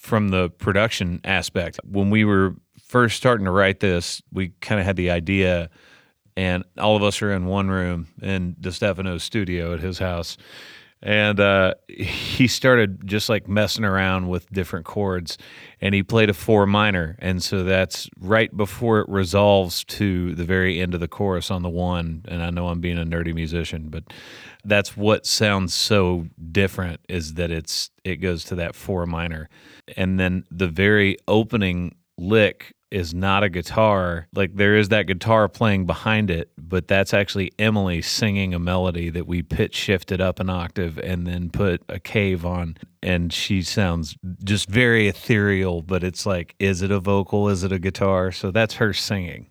from the production aspect. When we were first starting to write this, we kind of had the idea, and all of us are in one room in DeStefano's studio at his house. And he started just like messing around with different chords, and he played a 4 minor. And so that's right before it resolves to the very end of the chorus on the 1. And I know I'm being a nerdy musician, but that's what sounds so different, is that it goes to that 4 minor. And then the very opening lick is not a guitar. Like, there is that guitar playing behind it, but that's actually Emily singing a melody that we pitch shifted up an octave and then put a cave on. And she sounds just very ethereal, but it's like, is it a vocal? Is it a guitar? So that's her singing.